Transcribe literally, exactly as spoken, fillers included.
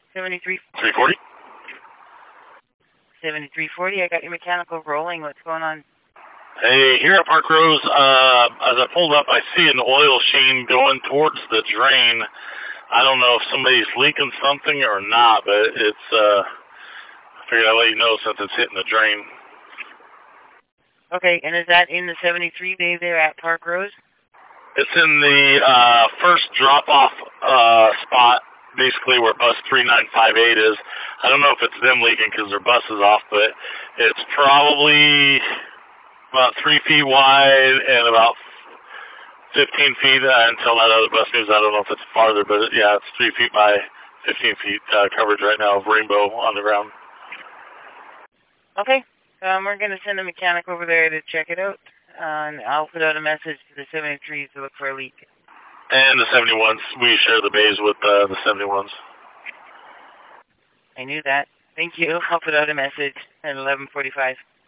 seventy-three three forty. seventy-three forty, I got your mechanical rolling. What's going on? Hey, here at Park Rose, uh, as I pulled up, I see an oil sheen going towards the drain. I don't know if somebody's leaking something or not, but it's, uh, I figured I'd let you know since it's hitting the drain. Okay, and is that in the seventy-three bay there at Park Rose? It's in the uh, first drop-off uh, spot, basically where bus three nine five eight is. I don't know if it's them leaking because their bus is off, but it's probably about three feet wide and about fifteen feet uh, until that other bus moves. I don't know if it's farther, but yeah, it's three feet by fifteen feet uh, coverage right now of rainbow on the ground. Okay, um, we're going to send a mechanic over there to check it out, uh, and I'll put out a message to the seventy-threes to look for a leak. And the seventy-ones, we share the bays with uh, the seventy-ones. I knew that. Thank you. I'll put out a message at eleven forty-five.